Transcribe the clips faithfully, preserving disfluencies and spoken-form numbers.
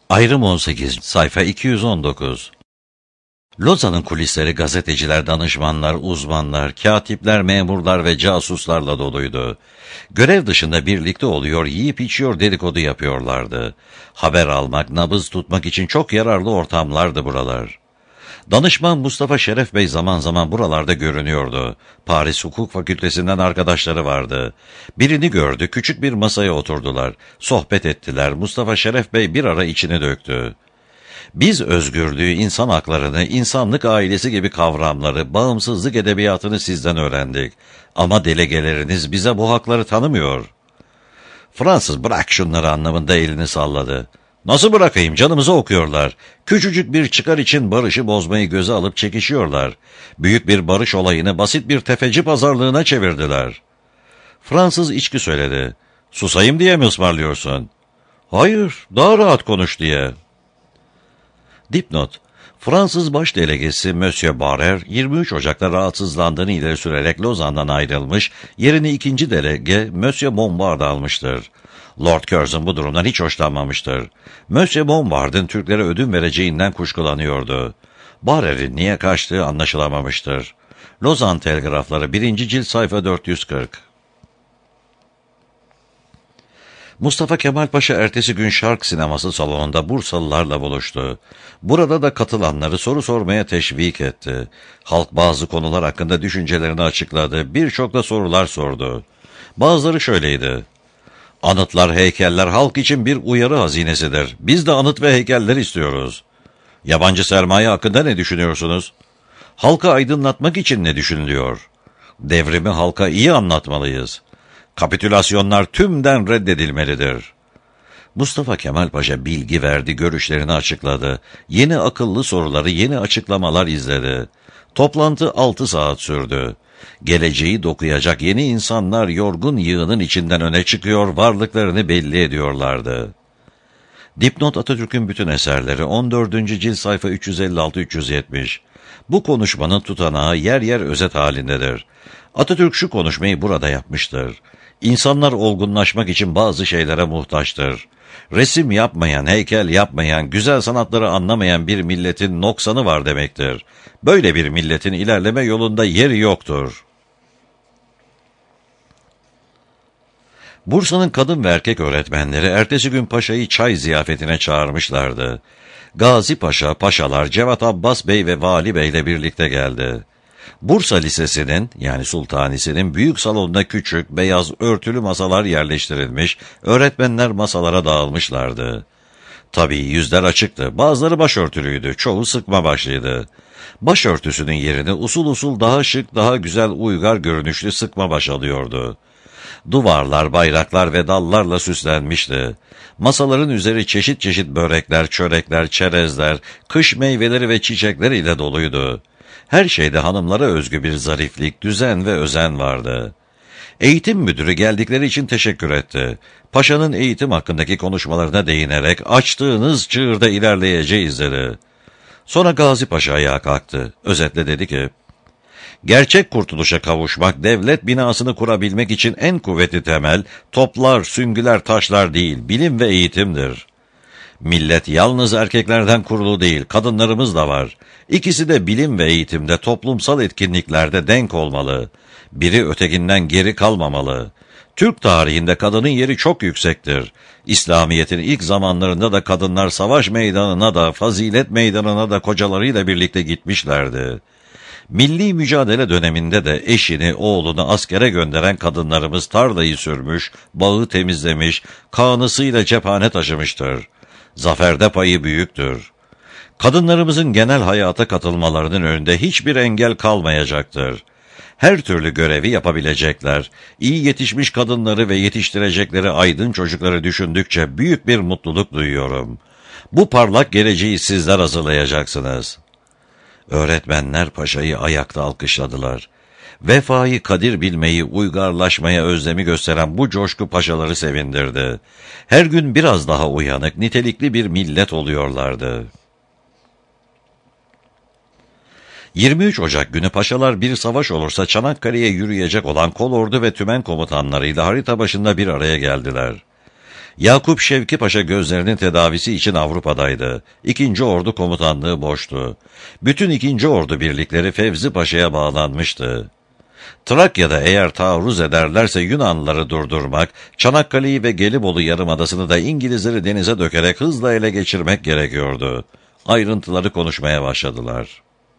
Ayrım on sekiz, sayfa iki yüz on dokuz. Lozan'ın kulisleri gazeteciler, danışmanlar, uzmanlar, katipler, memurlar ve casuslarla doluydu. Görev dışında birlikte oluyor, yiyip içiyor, dedikodu yapıyorlardı. Haber almak, nabız tutmak için çok yararlı ortamlardı buralar. Danışman Mustafa Şeref Bey zaman zaman buralarda görünüyordu. Paris Hukuk Fakültesinden arkadaşları vardı. Birini gördü, küçük bir masaya oturdular. Sohbet ettiler. Mustafa Şeref Bey bir ara içini döktü. Biz özgürlüğü, insan haklarını, insanlık ailesi gibi kavramları, bağımsızlık edebiyatını sizden öğrendik. Ama delegeleriniz bize bu hakları tanımıyor. Fransız bırak şunları anlamında elini salladı. Nasıl bırakayım, canımızı okuyorlar. Küçücük bir çıkar için barışı bozmayı göze alıp çekişiyorlar. Büyük bir barış olayını basit bir tefeci pazarlığına çevirdiler. Fransız içki söyledi. Susayım diye mi ısmarlıyorsun? Hayır, daha rahat konuş diye. Dipnot: Fransız baş delegesi Monsieur Barrère yirmi üç Ocak'ta rahatsızlandığını ileri sürerek Lozan'dan ayrılmış, yerini ikinci delege Monsieur Bombard almıştır. Lord Curzon bu durumdan hiç hoşlanmamıştır. Monsieur Bombard'ın Türklere ödün vereceğinden kuşkulanıyordu. Barrère'in niye kaçtığı anlaşılamamıştır. Lozan Telgrafları birinci cilt sayfa dört yüz kırk. Mustafa Kemal Paşa ertesi gün Şark Sineması salonunda Bursalılarla buluştu. Burada da katılanları soru sormaya teşvik etti. Halk bazı konular hakkında düşüncelerini açıkladı, birçok da sorular sordu. Bazıları şöyleydi: Anıtlar, heykeller halk için bir uyarı hazinesidir. Biz de anıt ve heykeller istiyoruz. Yabancı sermaye hakkında ne düşünüyorsunuz? Halka aydınlatmak için ne düşünülüyor? Devrimi halka iyi anlatmalıyız. Kapitülasyonlar tümden reddedilmelidir. Mustafa Kemal Paşa bilgi verdi, görüşlerini açıkladı. Yeni akıllı soruları, yeni açıklamalar izledi. Toplantı altı saat sürdü. Geleceği dokuyacak yeni insanlar yorgun yığının içinden öne çıkıyor, varlıklarını belli ediyorlardı. Dipnot: Atatürk'ün bütün eserleri on dördüncü cilt sayfa üç yüz elli altı üç yüz yetmiş. Bu konuşmanın tutanağı yer yer özet halindedir. Atatürk şu konuşmayı burada yapmıştır. İnsanlar olgunlaşmak için bazı şeylere muhtaçtır. Resim yapmayan, heykel yapmayan, güzel sanatları anlamayan bir milletin noksanı var demektir. Böyle bir milletin ilerleme yolunda yeri yoktur. Bursa'nın kadın ve erkek öğretmenleri ertesi gün Paşa'yı çay ziyafetine çağırmışlardı. Gazi Paşa, paşalar, Cevat Abbas Bey ve Vali Bey ile birlikte geldi. Bursa Lisesi'nin, yani Sultanisi'nin büyük salonuna küçük, beyaz örtülü masalar yerleştirilmiş, öğretmenler masalara dağılmışlardı. Tabii yüzler açıktı, bazıları başörtülüydü, çoğu sıkma başlıydı. Başörtüsünün yerini usul usul daha şık, daha güzel uygar görünüşlü sıkma baş alıyordu. Duvarlar, bayraklar ve dallarla süslenmişti. Masaların üzeri çeşit çeşit börekler, çörekler, çerezler, kış meyveleri ve çiçekler ile doluydu. Her şeyde hanımlara özgü bir zariflik, düzen ve özen vardı. Eğitim müdürü geldikleri için teşekkür etti. Paşa'nın eğitim hakkındaki konuşmalarına değinerek açtığınız çığırda ilerleyeceğiz dedi. Sonra Gazi Paşa ayağa kalktı. Özetle dedi ki: Gerçek kurtuluşa kavuşmak, devlet binasını kurabilmek için en kuvvetli temel, toplar, süngüler, taşlar değil, bilim ve eğitimdir. Millet yalnız erkeklerden kurulu değil, kadınlarımız da var. İkisi de bilim ve eğitimde, toplumsal etkinliklerde denk olmalı. Biri ötekinden geri kalmamalı. Türk tarihinde kadının yeri çok yüksektir. İslamiyet'in ilk zamanlarında da kadınlar savaş meydanına da, fazilet meydanına da kocalarıyla birlikte gitmişlerdi. Milli mücadele döneminde de eşini, oğlunu askere gönderen kadınlarımız tarlayı sürmüş, bağı temizlemiş, kağnısıyla cephane taşımıştır. Zaferde payı büyüktür. Kadınlarımızın genel hayata katılmalarının önünde hiçbir engel kalmayacaktır. Her türlü görevi yapabilecekler. İyi yetişmiş kadınları ve yetiştirecekleri aydın çocukları düşündükçe büyük bir mutluluk duyuyorum. Bu parlak geleceği sizler hazırlayacaksınız. Öğretmenler Paşa'yı ayakta alkışladılar. Vefayı kadir bilmeyi, uygarlaşmaya özlemi gösteren bu coşku paşaları sevindirdi. Her gün biraz daha uyanık, nitelikli bir millet oluyorlardı. yirmi üç Ocak günü paşalar bir savaş olursa Çanakkale'ye yürüyecek olan kolordu ve tümen komutanlarıyla harita başında bir araya geldiler. Yakup Şevki Paşa gözlerinin tedavisi için Avrupa'daydı. İkinci Ordu komutanlığı boştu. Bütün ikinci Ordu birlikleri Fevzi Paşa'ya bağlanmıştı. Trakya'da eğer taarruz ederlerse Yunanlıları durdurmak, Çanakkale'yi ve Gelibolu Yarımadası'nı da İngilizleri denize dökerek hızla ele geçirmek gerekiyordu. Ayrıntıları konuşmaya başladılar.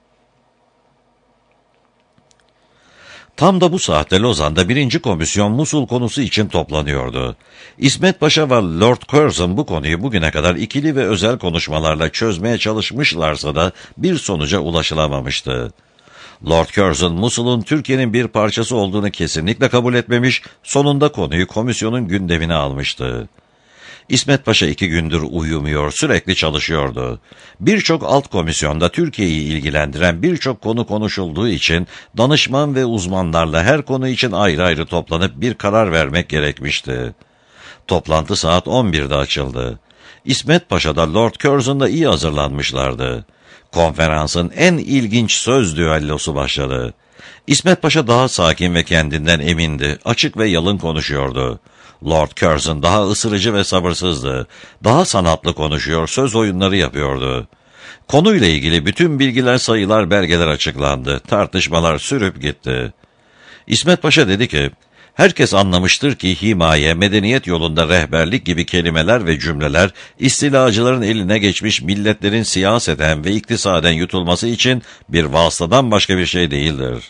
Tam da bu saatte Lozan'da birinci komisyon Musul konusu için toplanıyordu. İsmet Paşa ve Lord Curzon bu konuyu bugüne kadar ikili ve özel konuşmalarla çözmeye çalışmışlarsa da bir sonuca ulaşılamamıştı. Lord Curzon, Musul'un Türkiye'nin bir parçası olduğunu kesinlikle kabul etmemiş, sonunda konuyu komisyonun gündemine almıştı. İsmet Paşa iki gündür uyumuyor, sürekli çalışıyordu. Birçok alt komisyonda Türkiye'yi ilgilendiren birçok konu konuşulduğu için danışman ve uzmanlarla her konu için ayrı ayrı toplanıp bir karar vermek gerekmişti. Toplantı saat on birde açıldı. İsmet Paşa da Lord Curzon da iyi hazırlanmışlardı. Konferansın en ilginç söz düellosu başladı. İsmet Paşa daha sakin ve kendinden emindi, açık ve yalın konuşuyordu. Lord Curzon daha ısırıcı ve sabırsızdı. Daha sanatlı konuşuyor, söz oyunları yapıyordu. Konuyla ilgili bütün bilgiler, sayılar, belgeler açıklandı. Tartışmalar sürüp gitti. İsmet Paşa dedi ki, herkes anlamıştır ki himaye, medeniyet yolunda rehberlik gibi kelimeler ve cümleler, istilacıların eline geçmiş milletlerin siyaseten ve iktisaden yutulması için bir vasıtadan başka bir şey değildir.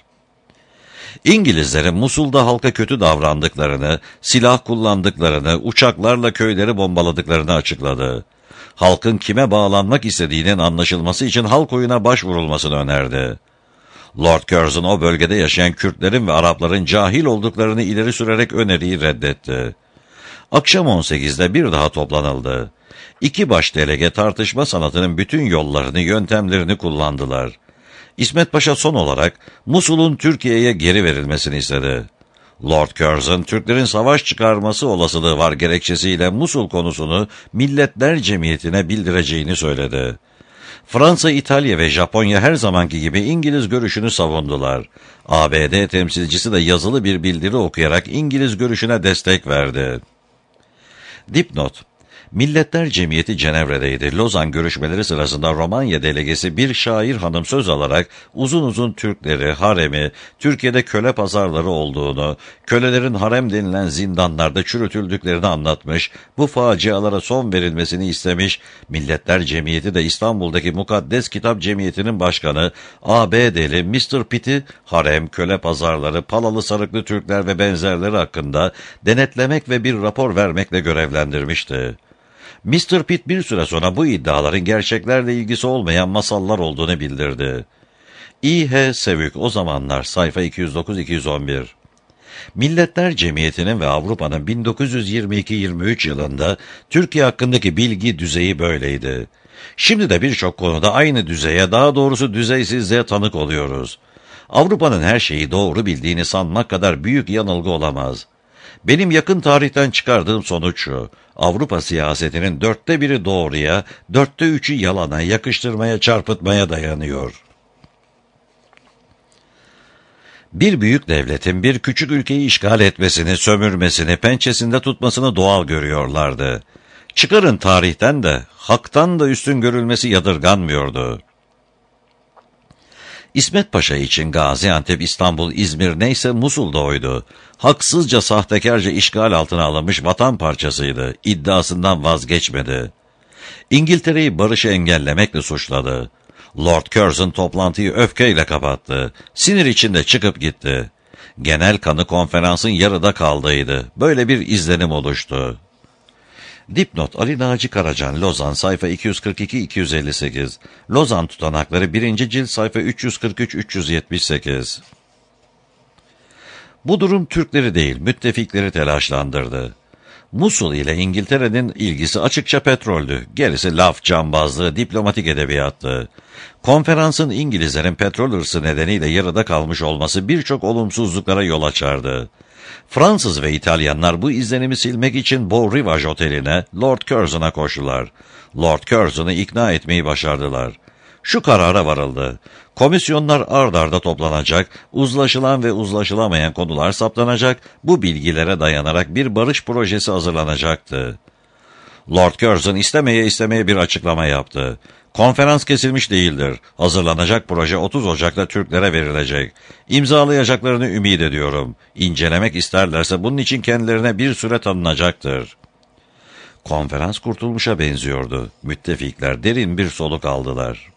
İngilizlerin Musul'da halka kötü davrandıklarını, silah kullandıklarını, uçaklarla köyleri bombaladıklarını açıkladı. Halkın kime bağlanmak istediğinin anlaşılması için halk oyuna başvurulmasını önerdi. Lord Curzon o bölgede yaşayan Kürtlerin ve Arapların cahil olduklarını ileri sürerek öneriyi reddetti. Akşam on sekizde bir daha toplanıldı. İki baş delege tartışma sanatının bütün yollarını, yöntemlerini kullandılar. İsmet Paşa son olarak Musul'un Türkiye'ye geri verilmesini istedi. Lord Curzon, Türklerin savaş çıkarması olasılığı var gerekçesiyle Musul konusunu Milletler Cemiyeti'ne bildireceğini söyledi. Fransa, İtalya ve Japonya her zamanki gibi İngiliz görüşünü savundular. A B D temsilcisi de yazılı bir bildiri okuyarak İngiliz görüşüne destek verdi. Dipnot: Milletler Cemiyeti Cenevre'deydi. Lozan görüşmeleri sırasında Romanya delegesi bir şair hanım söz alarak uzun uzun Türkleri, haremi, Türkiye'de köle pazarları olduğunu, kölelerin harem denilen zindanlarda çürütüldüklerini anlatmış, bu facialara son verilmesini istemiş. Milletler Cemiyeti de İstanbul'daki Mukaddes Kitap Cemiyeti'nin başkanı A B D'li mister Pitt'i harem, köle pazarları, palalı sarıklı Türkler ve benzerleri hakkında denetlemek ve bir rapor vermekle görevlendirmişti. mister Pitt bir süre sonra bu iddiaların gerçeklerle ilgisi olmayan masallar olduğunu bildirdi. İ H Sevük, o zamanlar, sayfa iki yüz dokuz iki yüz on bir. Milletler Cemiyeti'nin ve Avrupa'nın bin dokuz yüz yirmi iki yirmi üç yılında Türkiye hakkındaki bilgi düzeyi böyleydi. Şimdi de birçok konuda aynı düzeye, daha doğrusu düzeysizliğe tanık oluyoruz. Avrupa'nın her şeyi doğru bildiğini sanmak kadar büyük yanılgı olamaz. Benim yakın tarihten çıkardığım sonuç şu: Avrupa siyasetinin dörtte biri doğruya, dörtte üçü yalana, yakıştırmaya, çarpıtmaya dayanıyor. Bir büyük devletin bir küçük ülkeyi işgal etmesini, sömürmesini, pençesinde tutmasını doğal görüyorlardı. Çıkarın tarihten de, haktan da üstün görülmesi yadırganmıyordu. İsmet Paşa için Gaziantep, İstanbul, İzmir neyse Musul da oydu. Haksızca, sahtekarca işgal altına alınmış vatan parçasıydı. İddiasından vazgeçmedi. İngiltere'yi barışı engellemekle suçladı. Lord Curzon toplantıyı öfkeyle kapattı. Sinir içinde çıkıp gitti. Genel kanı konferansın yarıda kaldıydı. Böyle bir izlenim oluştu. Dipnot: Ali Naci Karacan, Lozan, sayfa iki yüz kırk iki iki yüz elli sekiz. Lozan tutanakları birinci cilt, sayfa üç yüz kırk üç üç yüz yetmiş sekiz. Bu durum Türkleri değil, müttefikleri telaşlandırdı. Musul ile İngiltere'nin ilgisi açıkça petroldü. Gerisi laf, cambazlığı, diplomatik edebiyattı. Konferansın İngilizlerin petrol hırsı nedeniyle yarıda kalmış olması birçok olumsuzluklara yol açardı. Fransız ve İtalyanlar bu izlenimi silmek için Beau Rivage Oteli'ne, Lord Curzon'a koştular. Lord Curzon'u ikna etmeyi başardılar. Şu karara varıldı: komisyonlar ard arda toplanacak, uzlaşılan ve uzlaşılamayan konular saptanacak, bu bilgilere dayanarak bir barış projesi hazırlanacaktı. Lord Curzon istemeye istemeye bir açıklama yaptı. Konferans kesilmiş değildir. Hazırlanacak proje otuz Ocak'ta Türklere verilecek. İmzalayacaklarını ümit ediyorum. İncelemek isterlerse bunun için kendilerine bir süre tanınacaktır. Konferans kurtulmuşa benziyordu. Müttefikler derin bir soluk aldılar.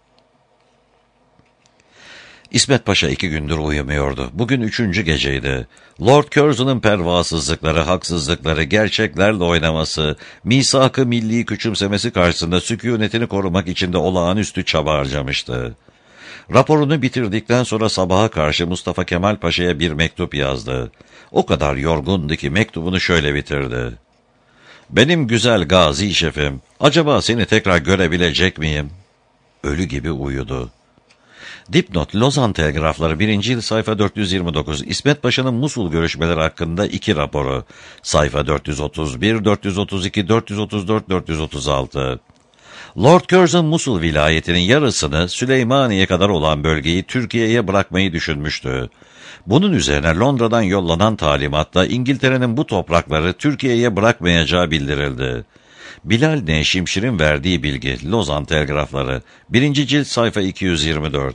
İsmet Paşa iki gündür uyumuyordu. Bugün üçüncü geceydi. Lord Curzon'un pervasızlıkları, haksızlıkları, gerçeklerle oynaması, misak-ı milli küçümsemesi karşısında sükûnetini korumak için de olağanüstü çaba harcamıştı. Raporunu bitirdikten sonra sabaha karşı Mustafa Kemal Paşa'ya bir mektup yazdı. O kadar yorgundu ki mektubunu şöyle bitirdi. Benim güzel gazi şefim, acaba seni tekrar görebilecek miyim? Ölü gibi uyudu. Dipnot, Lozan Telgrafları birinci yıl sayfa dört yüz yirmi dokuz, İsmet Paşa'nın Musul görüşmeleri hakkında iki raporu, sayfa dört yüz otuz bir, dört yüz otuz iki, dört yüz otuz dört, dört yüz otuz altı. Lord Curzon Musul vilayetinin yarısını Süleymaniye kadar olan bölgeyi Türkiye'ye bırakmayı düşünmüştü. Bunun üzerine Londra'dan yollanan talimatla İngiltere'nin bu toprakları Türkiye'ye bırakmayacağı bildirildi. Bilal N. Şimşir'in verdiği bilgi, Lozan Telgrafları, birinci cilt sayfa iki yüz yirmi dört.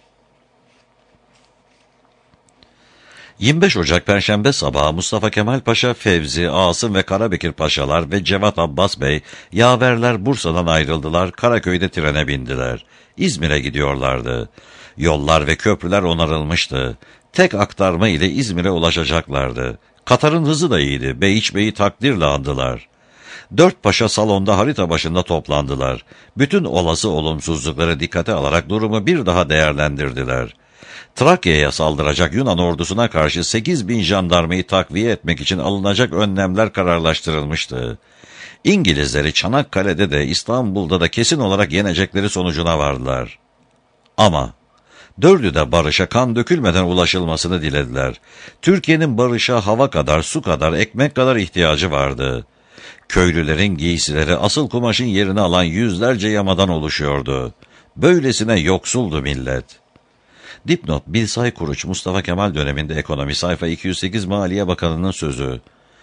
yirmi beş Ocak Perşembe sabahı Mustafa Kemal Paşa, Fevzi, Asım ve Karabekir Paşalar ve Cevat Abbas Bey, yaverler Bursa'dan ayrıldılar, Karaköy'de trene bindiler. İzmir'e gidiyorlardı. Yollar ve köprüler onarılmıştı. Tek aktarma ile İzmir'e ulaşacaklardı. Katar'ın hızı da iyiydi, Beyiç Bey'i takdirle andılar. Dört paşa salonda harita başında toplandılar. Bütün olası olumsuzlukları dikkate alarak durumu bir daha değerlendirdiler. Trakya'ya saldıracak Yunan ordusuna karşı sekiz bin jandarmayı takviye etmek için alınacak önlemler kararlaştırılmıştı. İngilizleri Çanakkale'de de İstanbul'da da kesin olarak yenecekleri sonucuna vardılar. Ama dördü de barışa kan dökülmeden ulaşılmasını dilediler. Türkiye'nin barışa hava kadar, su kadar, ekmek kadar ihtiyacı vardı. Köylülerin giysileri asıl kumaşın yerini alan yüzlerce yamadan oluşuyordu. Böylesine yoksuldu millet. Dipnot, Bilsay Kuruç, Mustafa Kemal döneminde ekonomi, sayfa iki yüz sekiz, Maliye Bakanı'nın sözü.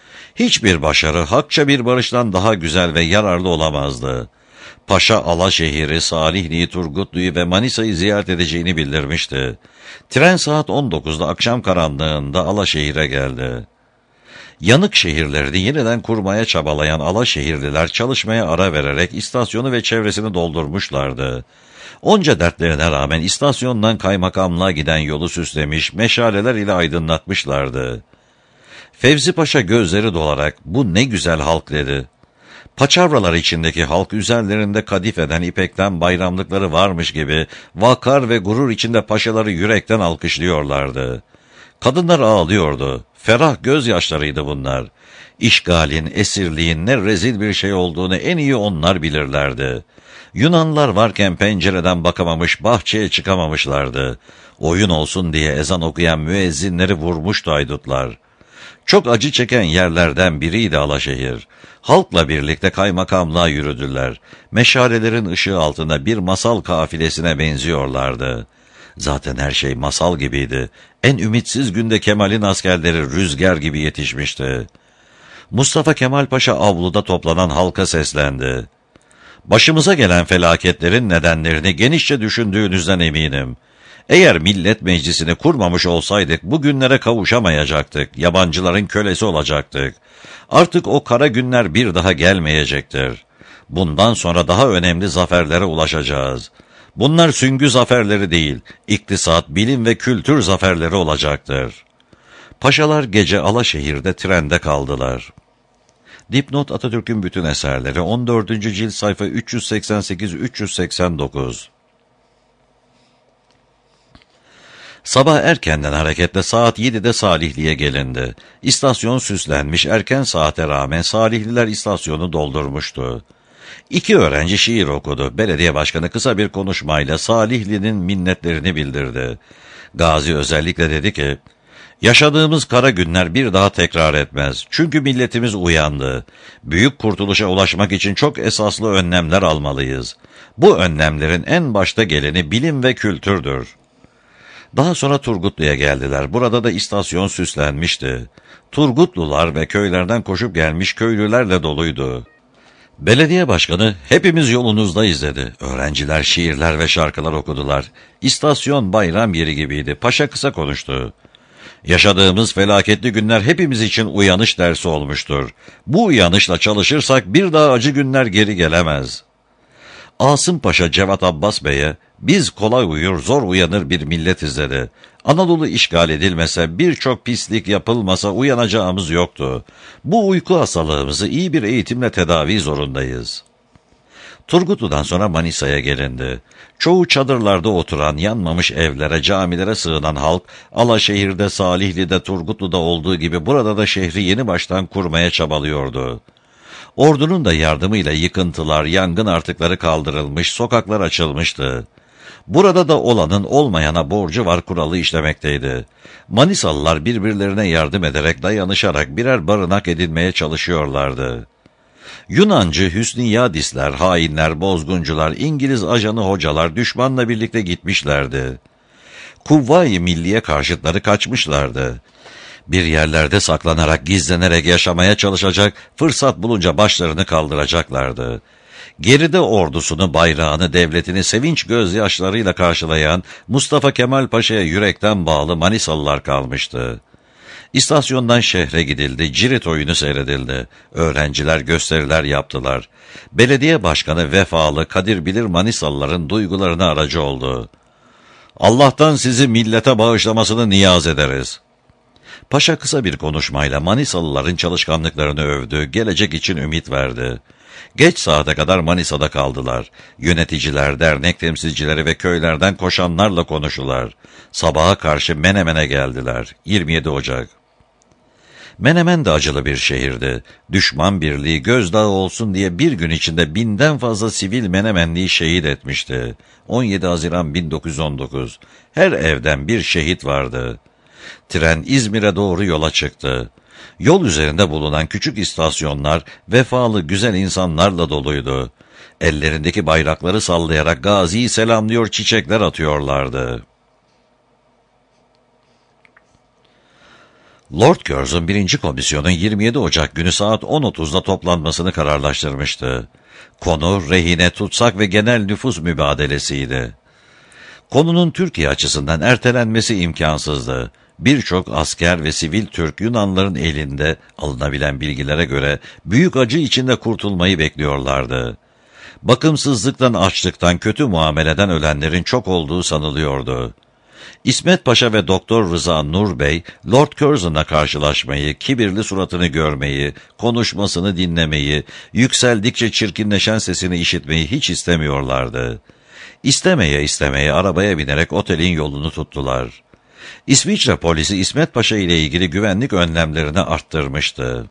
Hiçbir başarı hakça bir barıştan daha güzel ve yararlı olamazdı. Paşa Alaşehir'i, Salihli'yi, Turgutlu'yu ve Manisa'yı ziyaret edeceğini bildirmişti. Tren saat on dokuzda akşam karanlığında Alaşehir'e geldi. Yanık şehirlerini yeniden kurmaya çabalayan Alaşehirliler çalışmaya ara vererek istasyonu ve çevresini doldurmuşlardı. Onca dertlerine rağmen istasyondan kaymakamlığa giden yolu süslemiş, meşaleler ile aydınlatmışlardı. Fevzi Paşa gözleri dolarak bu ne güzel halk dedi. Paçavralar içindeki halk üzerlerinde kadifeden ipekten bayramlıkları varmış gibi vakar ve gurur içinde paşaları yürekten alkışlıyorlardı. Kadınlar ağlıyordu. Ferah gözyaşlarıydı bunlar. İşgalin, esirliğin ne rezil bir şey olduğunu en iyi onlar bilirlerdi. Yunanlar varken pencereden bakamamış, bahçeye çıkamamışlardı. Oyun olsun diye ezan okuyan müezzinleri vurmuştu haydutlar. Çok acı çeken yerlerden biriydi Alaşehir. Halkla birlikte kaymakamlığa yürüdüler. Meşalelerin ışığı altında bir masal kafilesine benziyorlardı. Zaten her şey masal gibiydi. En ümitsiz günde Kemal'in askerleri rüzgar gibi yetişmişti. Mustafa Kemal Paşa avluda toplanan halka seslendi. Başımıza gelen felaketlerin nedenlerini genişçe düşündüğünüzden eminim. Eğer millet meclisini kurmamış olsaydık bugünlere kavuşamayacaktık, yabancıların kölesi olacaktık. Artık o kara günler bir daha gelmeyecektir. Bundan sonra daha önemli zaferlere ulaşacağız. Bunlar süngü zaferleri değil, iktisat, bilim ve kültür zaferleri olacaktır. Paşalar gece Alaşehir'de trende kaldılar. Dipnot, Atatürk'ün bütün eserleri, on dördüncü cilt sayfa üç yüz seksen sekiz üç yüz seksen dokuz. Sabah erkenden hareketle saat yedide Salihli'ye gelindi. İstasyon süslenmiş, erken saate rağmen Salihliler istasyonu doldurmuştu. İki öğrenci şiir okudu. Belediye başkanı kısa bir konuşmayla Salihli'nin minnetlerini bildirdi. Gazi özellikle dedi ki, yaşadığımız kara günler bir daha tekrar etmez. Çünkü milletimiz uyandı. Büyük kurtuluşa ulaşmak için çok esaslı önlemler almalıyız. Bu önlemlerin en başta geleni bilim ve kültürdür. Daha sonra Turgutlu'ya geldiler. Burada da istasyon süslenmişti. Turgutlular ve köylerden koşup gelmiş köylülerle doluydu. Belediye başkanı hepimiz yolunuzdayız dedi. Öğrenciler şiirler ve şarkılar okudular. İstasyon bayram yeri gibiydi. Paşa kısa konuştu. Yaşadığımız felaketli günler hepimiz için uyanış dersi olmuştur. Bu uyanışla çalışırsak bir daha acı günler geri gelemez. Asım Paşa Cevat Abbas Bey'e biz kolay uyur zor uyanır bir milletiz dedi. Anadolu işgal edilmese birçok pislik yapılmasa uyanacağımız yoktu. Bu uyku hastalığımızı iyi bir eğitimle tedavi zorundayız. Turgutlu'dan sonra Manisa'ya gelindi. Çoğu çadırlarda oturan, yanmamış evlere, camilere sığınan halk, Alaşehir'de, Salihli'de, Turgutlu'da olduğu gibi burada da şehri yeni baştan kurmaya çabalıyordu. Ordunun da yardımıyla yıkıntılar, yangın artıkları kaldırılmış, sokaklar açılmıştı. Burada da olanın olmayana borcu var kuralı işlemekteydi. Manisalılar birbirlerine yardım ederek, dayanışarak birer barınak edinmeye çalışıyorlardı. Yunancı Hüsnü Yadisler, hainler, bozguncular, İngiliz ajanı hocalar düşmanla birlikte gitmişlerdi. Kuvvayi Milliye karşıtları kaçmışlardı. Bir yerlerde saklanarak, gizlenerek yaşamaya çalışacak, fırsat bulunca başlarını kaldıracaklardı. Geride ordusunu, bayrağını, devletini sevinç gözyaşlarıyla karşılayan Mustafa Kemal Paşa'ya yürekten bağlı Manisalılar kalmıştı. İstasyondan şehre gidildi, cirit oyunu seyredildi. Öğrenciler gösteriler yaptılar. Belediye başkanı vefalı Kadir Bilir Manisalıların duygularına aracı oldu. Allah'tan sizi millete bağışlamasını niyaz ederiz. Paşa kısa bir konuşmayla Manisalıların çalışkanlıklarını övdü, gelecek için ümit verdi. Geç saate kadar Manisa'da kaldılar. Yöneticiler, dernek temsilcileri ve köylerden koşanlarla konuştular. Sabaha karşı Menemen'e geldiler. yirmi yedi Ocak. Menemen de acılı bir şehirdi. Düşman birliği gözdağı olsun diye bir gün içinde binden fazla sivil Menemenliyi şehit etmişti. on yedi Haziran bin dokuz yüz on dokuz. Her evden bir şehit vardı. Tren İzmir'e doğru yola çıktı. Yol üzerinde bulunan küçük istasyonlar vefalı güzel insanlarla doluydu. Ellerindeki bayrakları sallayarak Gazi'yi selamlıyor, çiçekler atıyorlardı. Lord Curzon birinci Komisyonun yirmi yedi Ocak günü saat on otuzda toplanmasını kararlaştırmıştı. Konu rehine, tutsak ve genel nüfus mübadelesiydi. Konunun Türkiye açısından ertelenmesi imkansızdı. Birçok asker ve sivil Türk Yunanların elinde alınabilen bilgilere göre büyük acı içinde kurtulmayı bekliyorlardı. Bakımsızlıktan, açlıktan, kötü muameleden ölenlerin çok olduğu sanılıyordu. İsmet Paşa ve Doktor Rıza Nur Bey, Lord Curzon'la karşılaşmayı, kibirli suratını görmeyi, konuşmasını dinlemeyi, yükseldikçe çirkinleşen sesini işitmeyi hiç istemiyorlardı. İstemeye istemeye arabaya binerek otelin yolunu tuttular. İsviçre polisi İsmet Paşa ile ilgili güvenlik önlemlerini arttırmıştı.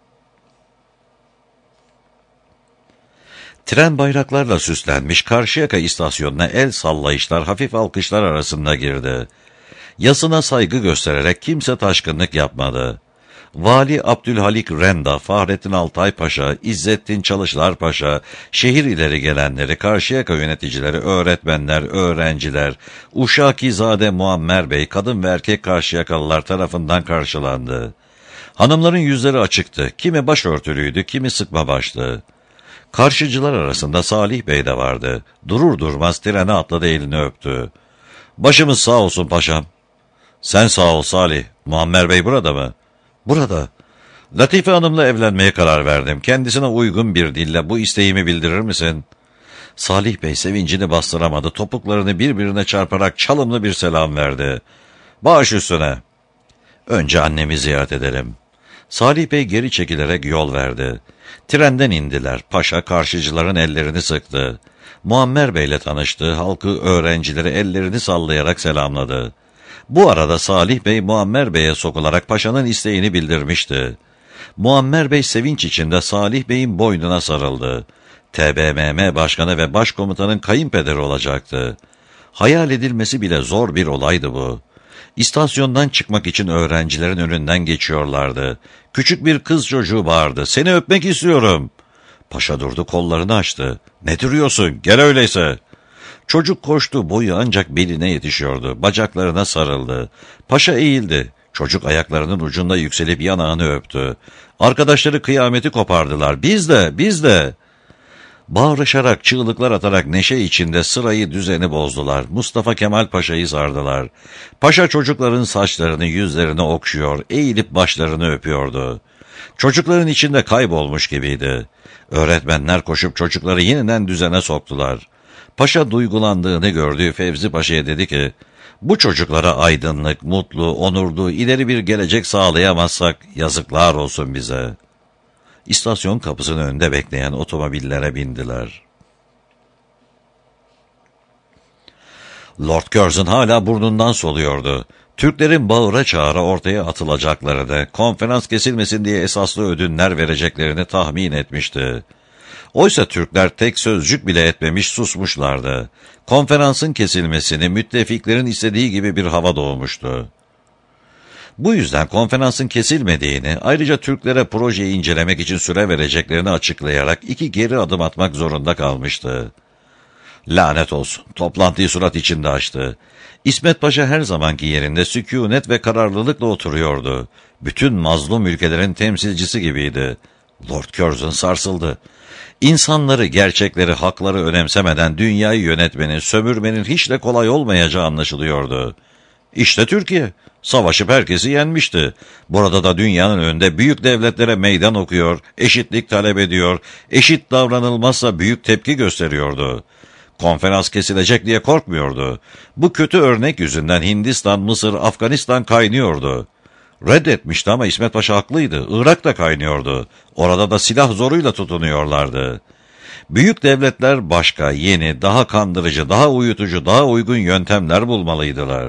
Tren bayraklarla süslenmiş Karşıyaka istasyonuna el sallayışlar, hafif alkışlar arasında girdi. Yasına saygı göstererek kimse taşkınlık yapmadı. Vali Abdülhalik Renda, Fahrettin Altay Paşa, İzzettin Çalışlar Paşa, şehir ileri gelenleri, Karşıyaka yöneticileri, öğretmenler, öğrenciler, Uşakizade Muammer Bey, kadın ve erkek Karşıyakalılar tarafından karşılandı. Hanımların yüzleri açıktı, kimi başörtülüydü, kimi sıkma başlı. Karşıcılar arasında Salih Bey de vardı. Durur durmaz trene atladı, elini öptü. "Başımız sağ olsun paşam." "Sen sağ ol Salih. Muammer Bey burada mı?" "Burada. Latife Hanım'la evlenmeye karar verdim. Kendisine uygun bir dille bu isteğimi bildirir misin?" Salih Bey sevincini bastıramadı. Topuklarını birbirine çarparak çalımlı bir selam verdi. "Baş üstüne. Önce annemi ziyaret edelim." Salih Bey geri çekilerek yol verdi. Trenden indiler. Paşa karşıcıların ellerini sıktı. Muammer Bey'le tanıştı. Halkı, öğrencileri ellerini sallayarak selamladı. Bu arada Salih Bey Muammer Bey'e sokularak paşanın isteğini bildirmişti. Muammer Bey sevinç içinde Salih Bey'in boynuna sarıldı. T B M M Başkanı ve Başkomutanın kayınpederi olacaktı. Hayal edilmesi bile zor bir olaydı bu. İstasyondan çıkmak için öğrencilerin önünden geçiyorlardı. Küçük bir kız çocuğu bağırdı. "Seni öpmek istiyorum." Paşa durdu, kollarını açtı. "Ne duruyorsun? Gel öyleyse." Çocuk koştu, boyu ancak beline yetişiyordu. Bacaklarına sarıldı. Paşa eğildi. Çocuk ayaklarının ucunda yükselip yanağını öptü. Arkadaşları kıyameti kopardılar. "Biz de, biz de." Bağırışarak, çığlıklar atarak neşe içinde sırayı düzeni bozdular. Mustafa Kemal Paşa'yı sardılar. Paşa çocukların saçlarını, yüzlerini okşuyor, eğilip başlarını öpüyordu. Çocukların içinde kaybolmuş gibiydi. Öğretmenler koşup çocukları yeniden düzene soktular. Paşa duygulandığını gördüğü Fevzi Paşa'ya dedi ki, bu çocuklara aydınlık, mutlu, onurlu, ileri bir gelecek sağlayamazsak yazıklar olsun bize. İstasyon kapısının önünde bekleyen otomobillere bindiler. Lord Curzon hala burnundan soluyordu. Türklerin bağıra çağıra ortaya atılacaklarını, konferans kesilmesin diye esaslı ödünler vereceklerini tahmin etmişti. Oysa Türkler tek sözcük bile etmemiş susmuşlardı. Konferansın kesilmesini müttefiklerin istediği gibi bir hava doğmuştu. Bu yüzden konferansın kesilmediğini, ayrıca Türklere projeyi incelemek için süre vereceklerini açıklayarak iki geri adım atmak zorunda kalmıştı. Lanet olsun, toplantıyı surat içinde açtı. İsmet Paşa her zamanki yerinde sükûnet ve kararlılıkla oturuyordu. Bütün mazlum ülkelerin temsilcisi gibiydi. Lord Curzon sarsıldı. İnsanları, gerçekleri, hakları önemsemeden dünyayı yönetmenin, sömürmenin hiç de kolay olmayacağı anlaşılıyordu. İşte Türkiye, savaşıp herkesi yenmişti. Burada da dünyanın önünde büyük devletlere meydan okuyor, eşitlik talep ediyor, eşit davranılmazsa büyük tepki gösteriyordu. Konferans kesilecek diye korkmuyordu. Bu kötü örnek yüzünden Hindistan, Mısır, Afganistan kaynıyordu. Reddetmişti ama İsmet Paşa haklıydı. Irak da kaynıyordu. Orada da silah zoruyla tutunuyorlardı. Büyük devletler başka, yeni, daha kandırıcı, daha uyutucu, daha uygun yöntemler bulmalıydılar.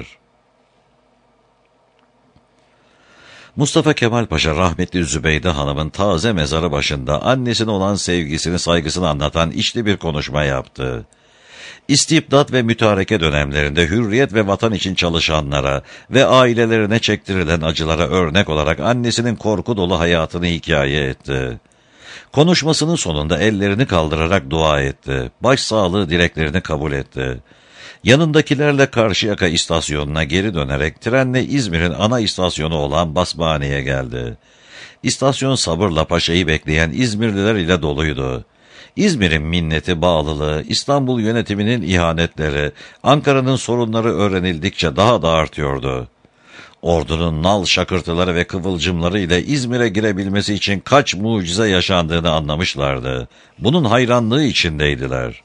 Mustafa Kemal Paşa rahmetli Zübeyde Hanım'ın taze mezarı başında annesine olan sevgisini, saygısını anlatan içli bir konuşma yaptı. İstibdat ve mütareke dönemlerinde hürriyet ve vatan için çalışanlara ve ailelerine çektirilen acılara örnek olarak annesinin korku dolu hayatını hikaye etti. Konuşmasının sonunda ellerini kaldırarak dua etti. Başsağlığı dileklerini kabul etti. Yanındakilerle Karşıyaka istasyonuna geri dönerek trenle İzmir'in ana istasyonu olan Basmane'ye geldi. İstasyon sabırla Paşa'yı bekleyen İzmirliler ile doluydu. İzmir'in minneti, bağlılığı, İstanbul yönetiminin ihanetleri, Ankara'nın sorunları öğrenildikçe daha da artıyordu. Ordunun nal şakırtıları ve kıvılcımları ile İzmir'e girebilmesi için kaç mucize yaşandığını anlamışlardı. Bunun hayranlığı içindeydiler.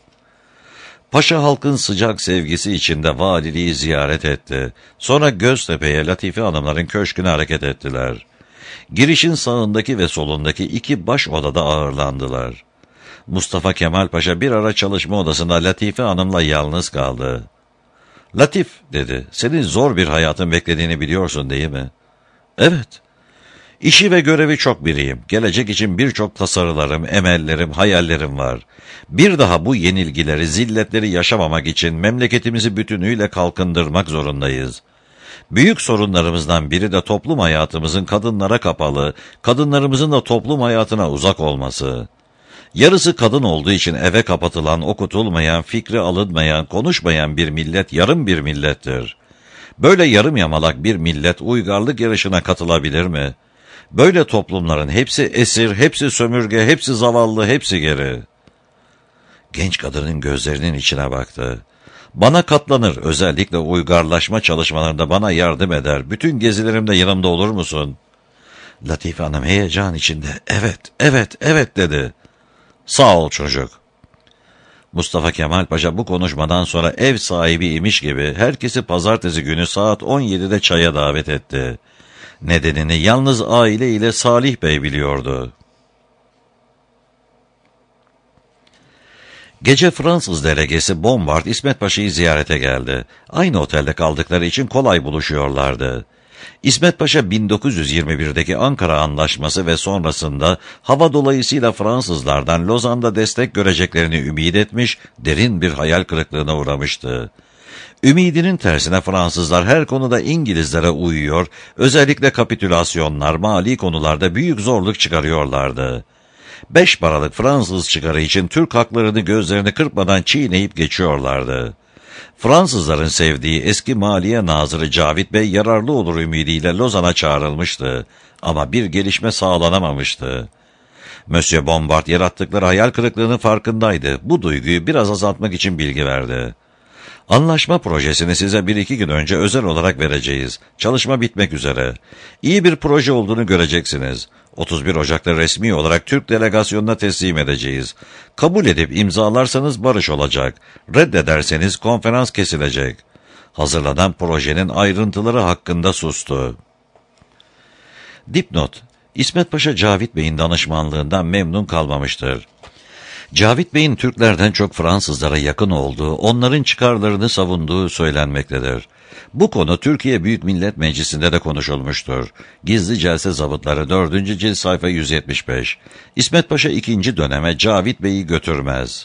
Paşa halkın sıcak sevgisi içinde valiliği ziyaret etti. Sonra Göztepe'ye Latife Hanımların köşküne hareket ettiler. Girişin sağındaki ve solundaki iki baş odada ağırlandılar. Mustafa Kemal Paşa bir ara çalışma odasında Latife Hanım'la yalnız kaldı. "Latif," dedi, "senin zor bir hayatın beklediğini biliyorsun değil mi?" "Evet. İşi ve görevi çok biriyim. Gelecek için birçok tasarılarım, emellerim, hayallerim var. Bir daha bu yenilgileri, zilletleri yaşamamak için memleketimizi bütünüyle kalkındırmak zorundayız. Büyük sorunlarımızdan biri de toplum hayatımızın kadınlara kapalı, kadınlarımızın da toplum hayatına uzak olması. Yarısı kadın olduğu için eve kapatılan, okutulmayan, fikri alınmayan, konuşmayan bir millet yarım bir millettir. Böyle yarım yamalak bir millet uygarlık yarışına katılabilir mi? Böyle toplumların hepsi esir, hepsi sömürge, hepsi zavallı, hepsi geri." Genç kadının gözlerinin içine baktı. "Bana katlanır, özellikle uygarlaşma çalışmalarında bana yardım eder. Bütün gezilerimde yanımda olur musun?" Latife Hanım heyecan içinde "Evet, evet, evet," dedi. "Sağ ol çocuk." Mustafa Kemal Paşa bu konuşmadan sonra ev sahibi imiş gibi herkesi pazartesi günü saat on yedide çaya davet etti. Nedenini yalnız aile ile Salih Bey biliyordu. Gece Fransız delegesi Bombard İsmet Paşa'yı ziyarete geldi. Aynı otelde kaldıkları için kolay buluşuyorlardı. İsmet Paşa bin dokuz yüz yirmi birdeki Ankara Anlaşması ve sonrasında hava dolayısıyla Fransızlardan Lozan'da destek göreceklerini ümit etmiş, derin bir hayal kırıklığına uğramıştı. Ümidinin tersine Fransızlar her konuda İngilizlere uyuyor, özellikle kapitülasyonlar, mali konularda büyük zorluk çıkarıyorlardı. Beş paralık Fransız çıkarı için Türk haklarını gözlerini kırpmadan çiğneyip geçiyorlardı. Fransızların sevdiği eski Maliye Nazırı Cavit Bey yararlı olur ümidiyle Lozan'a çağrılmıştı ama bir gelişme sağlanamamıştı. Monsieur Bombard yarattıkları hayal kırıklığının farkındaydı. Bu duyguyu biraz azaltmak için bilgi verdi. Anlaşma projesini size bir iki gün önce özel olarak vereceğiz. Çalışma bitmek üzere. İyi bir proje olduğunu göreceksiniz. otuz bir Ocak'ta resmi olarak Türk delegasyonuna teslim edeceğiz. Kabul edip imzalarsanız barış olacak. Reddederseniz konferans kesilecek. Hazırlanan projenin ayrıntıları hakkında sustu. Dipnot: İsmet Paşa Cavit Bey'in danışmanlığından memnun kalmamıştır. Cavit Bey'in Türklerden çok Fransızlara yakın olduğu, onların çıkarlarını savunduğu söylenmektedir. Bu konu Türkiye Büyük Millet Meclisi'nde de konuşulmuştur. Gizli Celse Zabıtları dördüncü cilt sayfa yüz yetmiş beş. İsmet Paşa ikinci döneme Cavit Bey'i götürmez.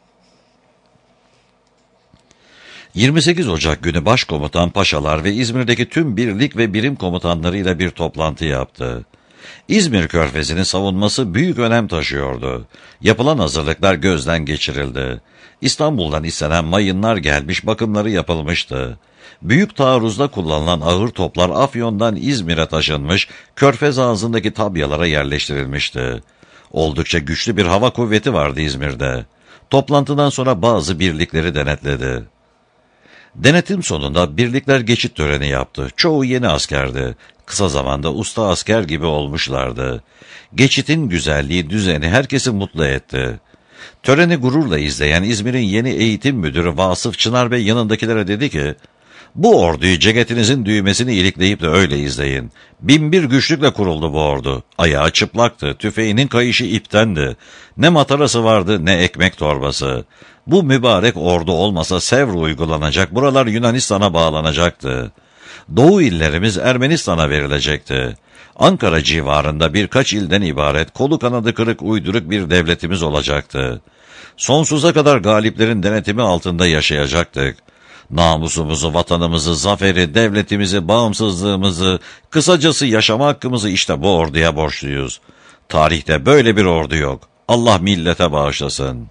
yirmi sekiz Ocak günü Başkomutan Paşalar ve İzmir'deki tüm birlik ve birim komutanlarıyla bir toplantı yaptı. İzmir Körfezi'nin savunması büyük önem taşıyordu. Yapılan hazırlıklar gözden geçirildi. İstanbul'dan istenen mayınlar gelmiş, bakımları yapılmıştı. Büyük taarruzda kullanılan ağır toplar Afyon'dan İzmir'e taşınmış, Körfez ağzındaki tabyalara yerleştirilmişti. Oldukça güçlü bir hava kuvveti vardı İzmir'de. Toplantıdan sonra bazı birlikleri denetledi. Denetim sonunda birlikler geçit töreni yaptı. Çoğu yeni askerdi. Kısa zamanda usta asker gibi olmuşlardı. Geçitin güzelliği, düzeni herkesi mutlu etti. Töreni gururla izleyen İzmir'in yeni eğitim müdürü Vasıf Çınar Bey yanındakilere dedi ki, "Bu orduyu ceketinizin düğmesini ilikleyip de öyle izleyin. Binbir güçlükle kuruldu bu ordu. Ayağı çıplaktı, tüfeğinin kayışı iptendi. Ne matarası vardı ne ekmek torbası. Bu mübarek ordu olmasa Sevr uygulanacak, buralar Yunanistan'a bağlanacaktı. Doğu illerimiz Ermenistan'a verilecekti. Ankara civarında birkaç ilden ibaret kolu kanadı kırık uyduruk bir devletimiz olacaktı. Sonsuza kadar galiplerin denetimi altında yaşayacaktık. Namusumuzu, vatanımızı, zaferi, devletimizi, bağımsızlığımızı, kısacası yaşama hakkımızı işte bu orduya borçluyuz. Tarihte böyle bir ordu yok. Allah millete bağışlasın."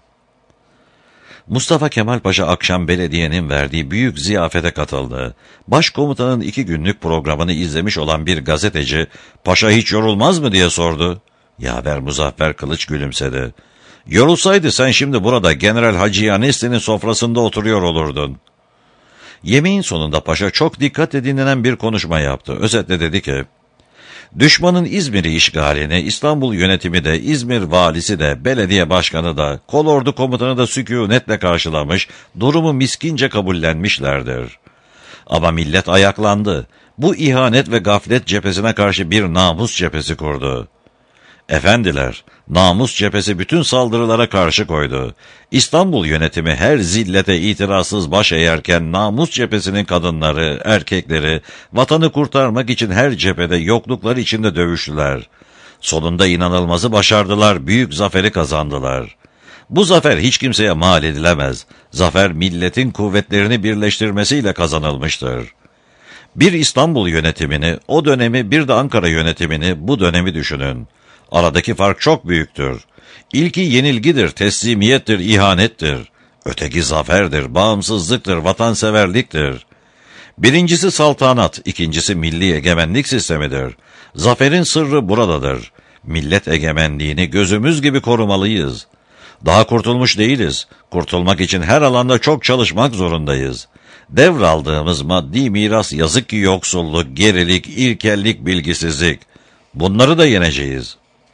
Mustafa Kemal Paşa akşam belediyenin verdiği büyük ziyafete katıldı. Başkomutanın iki günlük programını izlemiş olan bir gazeteci, "Paşa hiç yorulmaz mı?" diye sordu. Yaver Muzaffer Kılıç gülümsedi. "Yorulsaydı sen şimdi burada General Hacı Yanesti'nin sofrasında oturuyor olurdun." Yemeğin sonunda paşa çok dikkatle dinlenen bir konuşma yaptı. Özetle dedi ki, "Düşmanın İzmir'i işgalini İstanbul yönetimi de, İzmir valisi de, belediye başkanı da, kolordu komutanı da sükûnetle karşılamış, durumu miskince kabullenmişlerdir. Ama millet ayaklandı. Bu ihanet ve gaflet cephesine karşı bir namus cephesi kurdu. Efendiler, namus cephesi bütün saldırılara karşı koydu. İstanbul yönetimi her zillete itirazsız baş eğerken namus cephesinin kadınları, erkekleri, vatanı kurtarmak için her cephede yokluklar içinde dövüştüler. Sonunda inanılmazı başardılar, büyük zaferi kazandılar. Bu zafer hiç kimseye mal edilemez. Zafer milletin kuvvetlerini birleştirmesiyle kazanılmıştır. Bir İstanbul yönetimini, o dönemi, bir de Ankara yönetimini, bu dönemi düşünün. Aradaki fark çok büyüktür. İlki yenilgidir, teslimiyettir, ihanettir. Öteki zaferdir, bağımsızlıktır, vatanseverliktir. Birincisi saltanat, ikincisi milli egemenlik sistemidir. Zaferin sırrı buradadır. Millet egemenliğini gözümüz gibi korumalıyız. Daha kurtulmuş değiliz. Kurtulmak için her alanda çok çalışmak zorundayız. Devraldığımız maddi miras yazık ki yoksulluk, gerilik, ilkellik, bilgisizlik. Bunları da yeneceğiz."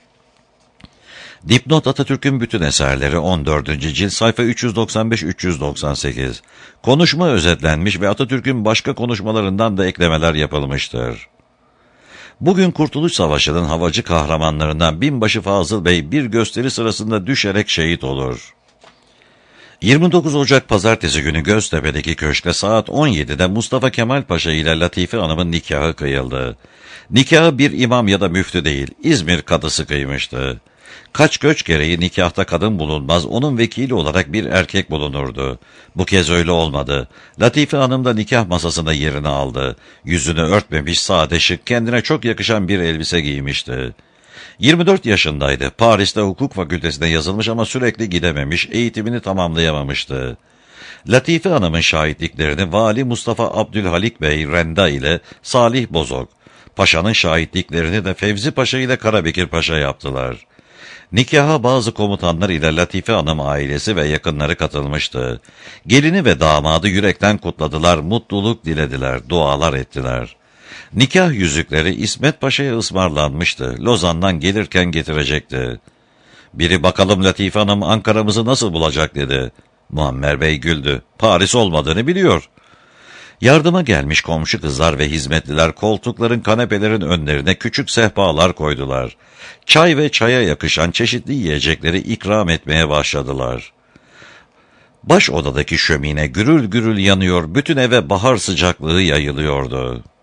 Dipnot: Atatürk'ün bütün eserleri on dördüncü cilt sayfa üç yüz doksan beş üç yüz doksan sekiz. Konuşma özetlenmiş ve Atatürk'ün başka konuşmalarından da eklemeler yapılmıştır. Bugün Kurtuluş Savaşı'nın havacı kahramanlarından Binbaşı Fazıl Bey bir gösteri sırasında düşerek şehit olur. yirmi dokuz Ocak Pazartesi günü Göztepe'deki köşkte saat on yedide Mustafa Kemal Paşa ile Latife Hanım'ın nikahı kıyıldı. Nikahı bir imam ya da müftü değil, İzmir kadısı kıymıştı. Kaç göç gereği nikahta kadın bulunmaz, onun vekili olarak bir erkek bulunurdu. Bu kez öyle olmadı. Latife Hanım da nikah masasında yerini aldı. Yüzünü örtmemiş, sade şık, kendine çok yakışan bir elbise giymişti. yirmi dört yaşındaydı. Paris'te hukuk fakültesine yazılmış ama sürekli gidememiş, eğitimini tamamlayamamıştı. Latife Hanım'ın şahitliklerini Vali Mustafa Abdülhalik Bey Renda ile Salih Bozok, Paşa'nın şahitliklerini de Fevzi Paşa ile Karabekir Paşa yaptılar. Nikaha bazı komutanlar ile Latife Hanım ailesi ve yakınları katılmıştı. Gelini ve damadı yürekten kutladılar, mutluluk dilediler, dualar ettiler. Nikah yüzükleri İsmet Paşa'ya ısmarlanmıştı. Lozan'dan gelirken getirecekti. Biri bakalım Latife Hanım Ankara'mızı nasıl bulacak dedi. Muammer Bey güldü. Paris olmadığını biliyor. Yardıma gelmiş komşu kızlar ve hizmetliler koltukların, kanepelerin önlerine küçük sehpalar koydular. Çay ve çaya yakışan çeşitli yiyecekleri ikram etmeye başladılar. Baş odadaki şömine gürül gürül yanıyor, bütün eve bahar sıcaklığı yayılıyordu.